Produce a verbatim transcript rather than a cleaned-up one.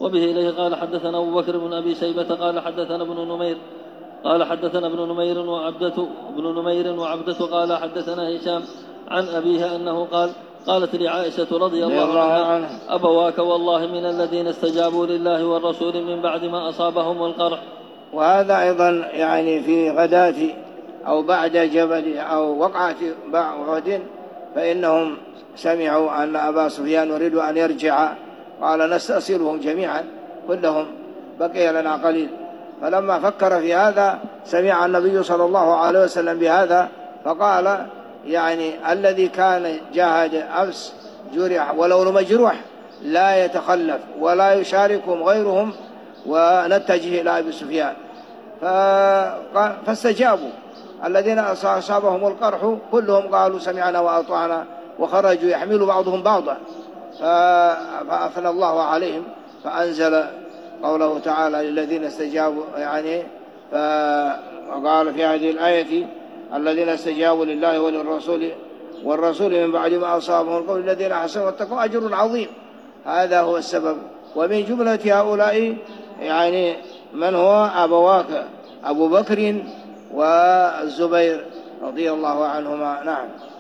وبه إليه قال حدثنا أبو بكر بن أبي شيبة قال حدثنا ابن نمير قال حدثنا ابن نمير وعبدة ابن نمير وعبدة قال حدثنا هشام عن أبيها أنه قال قالت لي عائشة رضي الله عنها أبواك والله من الذين استجابوا لله والرسول من بعد ما أصابهم القرح. وهذا أيضا يعني في غداة أو بعد جبل أو وقعة بعض، فإنهم سمعوا أن أبا سفيان يريد أن يرجع، قال نستأصلهم جميعا كلهم بقي لنا قليل. فلما فكر في هذا سمع النبي صلى الله عليه وسلم بهذا فقال يعني الذي كان جاهد أمس جرح ولو مجروح لا يتخلف ولا يشاركهم غيرهم ونتجه إلى أبي سفيان. فاستجابوا الذين أصابهم القرح كلهم قالوا سمعنا وأطعنا وخرجوا يحمل بعضهم بعضا، فأثنى الله عليهم فأنزل قوله تعالى للذين استجابوا، يعني فقال في هذه الآية الذين استجابوا لله وللرسول والرسول من بعد ما أصابهم القول الذين أحسنوا واتقوا أجر عظيم. هذا هو السبب. ومن جملة هؤلاء يعني من هو أبواك أبو بكر والزبير رضي الله عنهما. نعم.